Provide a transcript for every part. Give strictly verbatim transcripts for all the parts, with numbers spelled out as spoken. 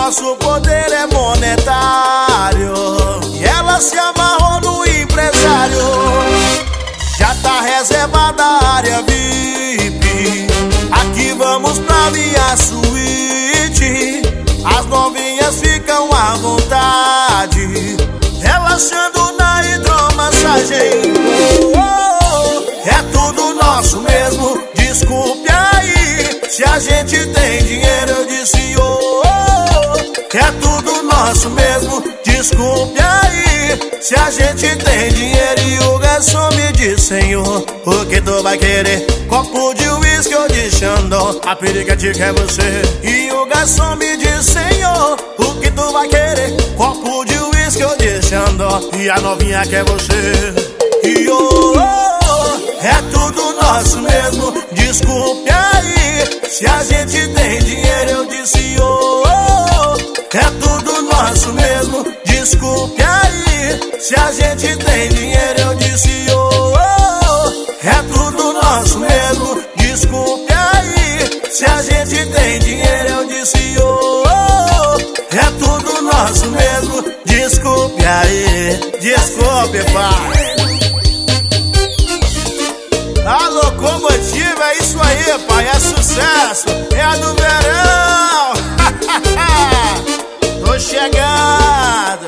nosso poder é monetário e ela se amarrou no empresário. Já tá reservada a área V I P, aqui vamos pra minha suíte. As novinhas ficam à vontade, relaxando na hidromassagem. Oh, oh, é tudo nosso mesmo, desculpe aí. Se a gente tem dinheiro, eu disse oh, oh, é tudo nosso mesmo, desculpe aí. Se a gente tem dinheiro e o garçom me diz senhor, o que tu vai querer? Copo de uísque ou de Xandão? A perica te quer você. E o garçom me diz senhor, o que tu vai querer? Copo de uísque ou de Xandão? E a novinha quer você. E oh, oh, é tudo nosso mesmo, desculpe aí. Se a gente tem dinheiro, eu disse oh, oh, é tudo nosso mesmo, desculpe aí. Se a gente tem dinheiro, eu disse oh, oh, é tudo nosso mesmo, desculpe aí. Se a gente tem dinheiro, eu disse oh, oh, é tudo nosso mesmo, desculpe aí. Desculpe, pai. A locomotiva é isso aí, pai, é sucesso, é a do verão. Tô chegando.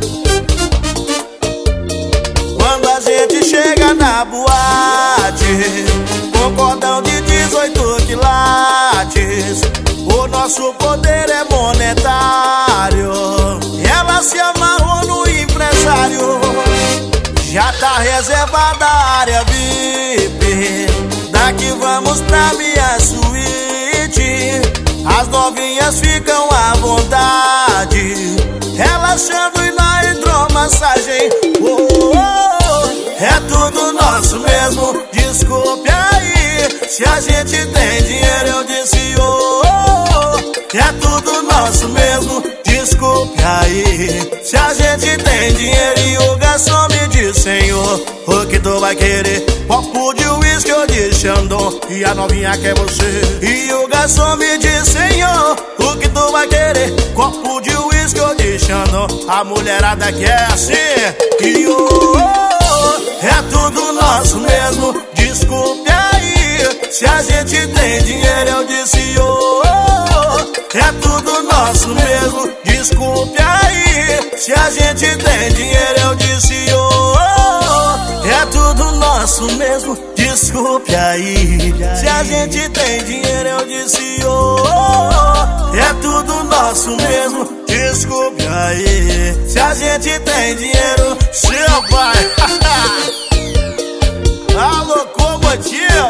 Quando a gente chega na boate, com cordão de dezoito quilates, o nosso poder é monetário e ela se amarrou no empresário. Já tá reservada a área V I P, daqui vamos pra minha suíte. As novinhas ficam à vontade, relaxando e na hidromassagem. Oh, oh, é tudo nosso mesmo, desculpe aí. Se a gente tem dinheiro, eu disse oh, oh, é tudo nosso mesmo, desculpe aí. Se a gente tem dinheiro e o garçom me diz senhor, o que tu vai querer? Copo de uísque ou de Xandão? E a novinha quer você. E o garçom me diz senhor, o que tu vai querer? Copo de uísque ou de Xandão? A mulherada quer assim. E oh, oh, é tudo nosso mesmo, desculpe aí. Se a gente tem dinheiro, eu disse oh, oh, é tudo nosso mesmo, desculpe aí. Se a gente tem dinheiro, eu disse oh, oh, é tudo nosso mesmo, desculpe aí. Se a gente tem dinheiro, eu disse oh, oh, é tudo nosso mesmo, desculpe aí. Se a gente tem dinheiro, seu pai. A locomotiva